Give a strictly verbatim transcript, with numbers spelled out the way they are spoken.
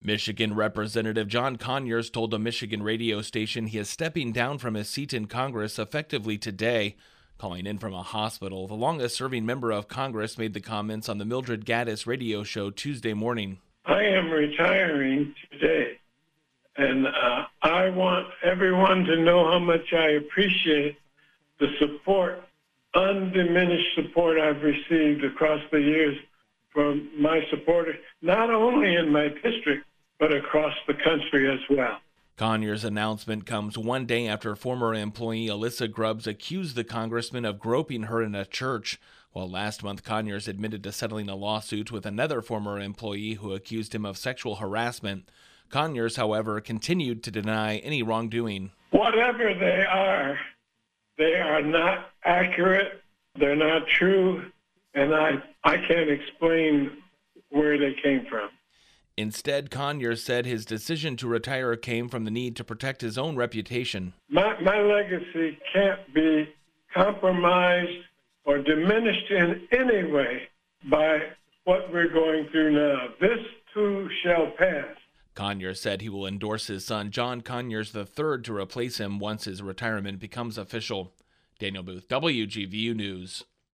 Michigan Representative John Conyers told a Michigan radio station he is stepping down from his seat in Congress effectively today. Calling in from a hospital, the longest-serving member of Congress made the comments on the Mildred Gaddis radio show Tuesday morning. I am retiring today, and uh, I want everyone to know how much I appreciate the support, undiminished support I've received across the years from my supporters, not only in my district, but across the country as well. Conyers' announcement comes one day after former employee Alyssa Grubbs accused the congressman of groping her in a church, while last month Conyers admitted to settling a lawsuit with another former employee who accused him of sexual harassment. Conyers, however, continued to deny any wrongdoing. Whatever they are, they are not accurate, they're not true, and I, I can't explain where they came from. Instead, Conyers said his decision to retire came from the need to protect his own reputation. My, my legacy can't be compromised or diminished in any way by what we're going through now. This too shall pass. Conyers said he will endorse his son John Conyers the third to replace him once his retirement becomes official. Daniel Booth, W G V U News.